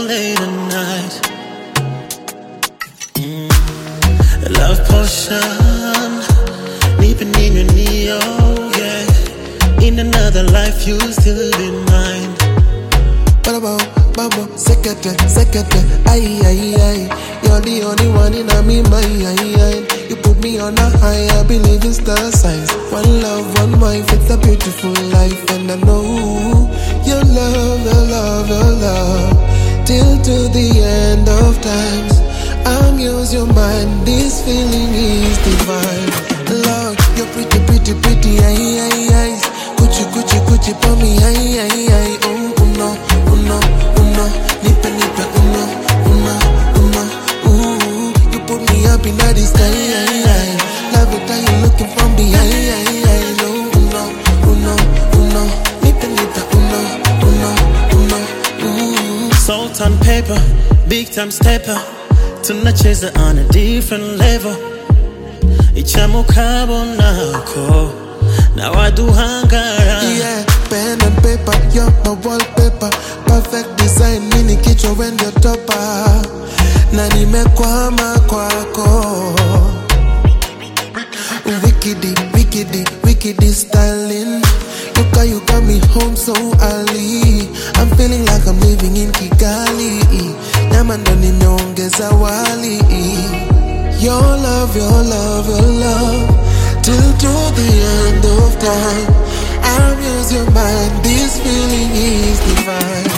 late at night. Love potion, deep in your neo, yeah. In another life you still be mine. Babo, second, ay. You're the only one in my mind. You put me on a high, I believe in star signs. One love, one wife, it's a beautiful life. And I know your love, till to the end of times. I'm yours, your mind, this feeling is divine. Lord, you're pretty, ay. Gucci, for me, ay. Oh, uno, nipe, uno. Ooh, you put me up in the sky, love it how you looking from behind. Uno, nipe, uno. Salt on paper, big time stepper. Tunacheza on a different level. Ichamo kabo nako na wadu hangara. Yeah, pen and paper, you're my wallpaper. Perfect design, mini kichwa when you're topper. Na nimekwama kwako. Wickedy styling. You got me home so early. I'm feeling like I'm living in Kigali. Nyama ndo nimeongeza wali. Your love, till to the end of time. I'm yours, your mind, this feeling is divine.